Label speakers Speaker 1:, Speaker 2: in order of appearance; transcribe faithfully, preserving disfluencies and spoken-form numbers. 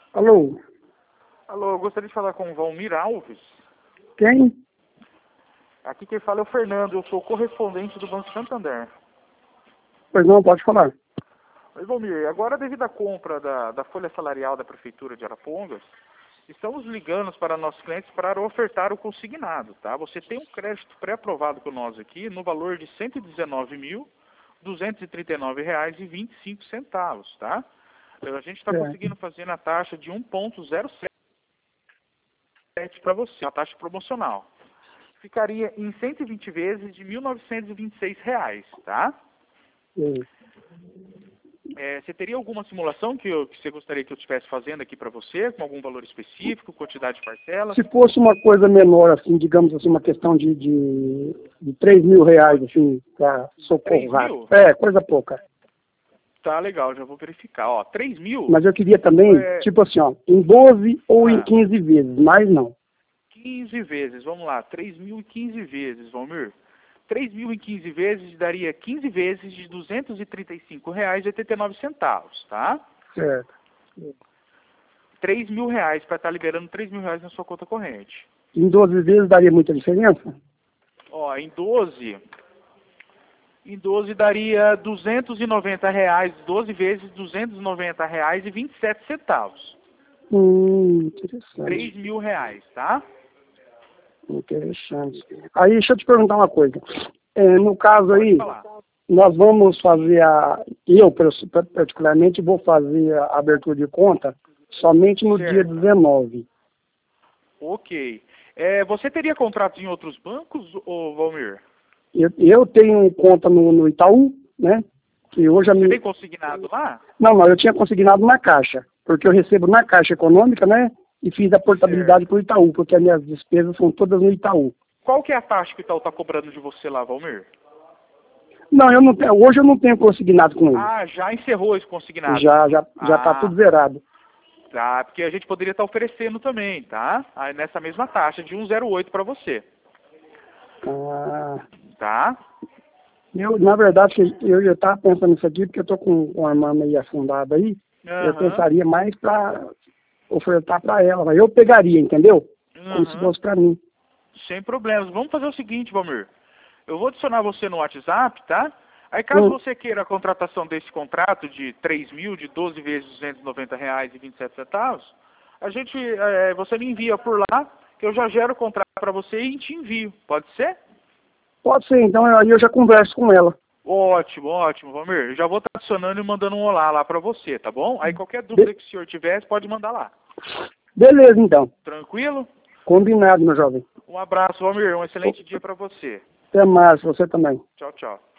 Speaker 1: Alô?
Speaker 2: Alô, eu gostaria de falar com o Valmir Alves.
Speaker 1: Quem?
Speaker 2: Aqui quem fala é o Fernando, eu sou correspondente do Banco Santander.
Speaker 1: Pois não, pode falar.
Speaker 2: Oi, Valmir, agora devido à compra da, da folha salarial da Prefeitura de Arapongas, estamos ligando para nossos clientes para ofertar o consignado, tá? Você tem um crédito pré-aprovado com nós aqui no valor de cento e dezenove mil, duzentos e trinta e nove reais e vinte e cinco centavos, tá? A gente está
Speaker 1: É.
Speaker 2: conseguindo fazer na taxa de um ponto zero sete para você, a taxa promocional. Ficaria em cento e vinte vezes de mil novecentos e vinte e seis reais, tá?
Speaker 1: É.
Speaker 2: É, você teria alguma simulação que, eu, que você gostaria que eu estivesse fazendo aqui para você, com algum valor específico, quantidade de parcelas?
Speaker 1: Se fosse uma coisa menor, assim, digamos assim, uma questão de, de, de três mil reais, assim, para socorro rápido. É, coisa pouca.
Speaker 2: Tá legal, já vou verificar. Ó, três mil?
Speaker 1: Mas eu queria também,
Speaker 2: é...
Speaker 1: tipo assim, ó, em doze ou
Speaker 2: ah,
Speaker 1: em quinze vezes, mas não.
Speaker 2: quinze vezes, vamos lá, três mil e quinze vezes, Valmir. três mil em quinze vezes daria quinze vezes de duzentos e trinta e cinco reais e oitenta e nove centavos, tá?
Speaker 1: Certo.
Speaker 2: três mil reais para estar liberando três mil reais na sua conta corrente.
Speaker 1: Em doze vezes daria muita diferença?
Speaker 2: Ó, em doze, em doze daria duzentos e noventa reais, doze vezes duzentos e noventa reais e vinte e sete centavos.
Speaker 1: Hum, interessante.
Speaker 2: três mil reais, tá?
Speaker 1: Interessante. Aí, deixa eu te perguntar uma coisa. É, no caso
Speaker 2: Pode
Speaker 1: aí,
Speaker 2: falar.
Speaker 1: nós vamos fazer a... Eu, particularmente, vou fazer a abertura de conta somente no
Speaker 2: Certo.
Speaker 1: dia dezenove.
Speaker 2: Ok. É, você teria contratos em outros bancos, ô Valmir?
Speaker 1: Eu, eu tenho conta no, no Itaú, né? Que hoje a
Speaker 2: Você
Speaker 1: minha...
Speaker 2: tem consignado lá?
Speaker 1: Não, não, eu tinha consignado na Caixa, porque eu recebo na Caixa Econômica, né? E fiz a portabilidade para o Itaú, porque as minhas despesas são todas no Itaú.
Speaker 2: Qual que é a taxa que o Itaú está cobrando de você lá, Valmir?
Speaker 1: Não, eu não tenho, hoje eu não tenho consignado com ele.
Speaker 2: Ah, já encerrou esse consignado?
Speaker 1: Já, já, já tá
Speaker 2: ah,
Speaker 1: tudo zerado.
Speaker 2: Tá, porque a gente poderia estar oferecendo também, tá? Aí nessa mesma taxa de um zero oito para você.
Speaker 1: Ah,
Speaker 2: Tá?
Speaker 1: eu, na verdade, eu eu estava pensando nisso aqui, porque eu tô com, com a irmã meio afundada aí.
Speaker 2: Uhum.
Speaker 1: Eu pensaria mais para ofertar para ela, mas eu pegaria, entendeu? Como
Speaker 2: Uhum.
Speaker 1: se fosse para mim.
Speaker 2: Sem problemas. Vamos fazer o seguinte, Valmir. Eu vou adicionar você no WhatsApp, tá? Aí caso
Speaker 1: Hum.
Speaker 2: você queira a contratação desse contrato de três mil, de doze vezes duzentos e noventa reais e vinte e sete centavos, a gente, é, você me envia por lá, que eu já gero o contrato para você e te envio. Pode ser?
Speaker 1: Pode ser, então aí eu já converso com ela.
Speaker 2: Ótimo, ótimo, Valmir. Eu já vou estar adicionando e mandando um olá lá para você, tá bom? Aí qualquer dúvida
Speaker 1: Be
Speaker 2: que o senhor tiver, pode mandar lá.
Speaker 1: Beleza, então.
Speaker 2: Tranquilo?
Speaker 1: Combinado, meu jovem.
Speaker 2: Um abraço, Valmir. Um excelente dia para você.
Speaker 1: Até mais, você também.
Speaker 2: Tchau, tchau.